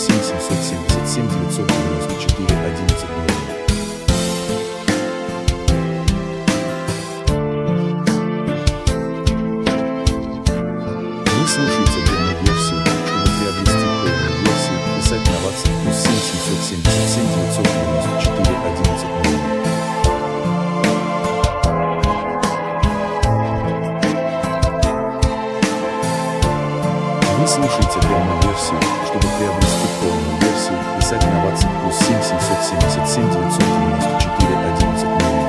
7 777 994 11 00. Вы слушаете демо-версию. Чтобы приобрести полную версию, писать на WhatsApp +7 777 994 11 00. Вы слушаете демо-версию. Чтобы приобрести полную версию, писать на WhatsApp +7 777 994 11 00.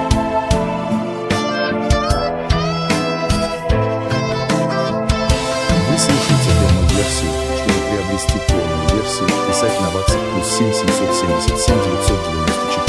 Вы слушаете демо-версию. Чтобы приобрести полную версию, писать на WhatsApp +7 777 994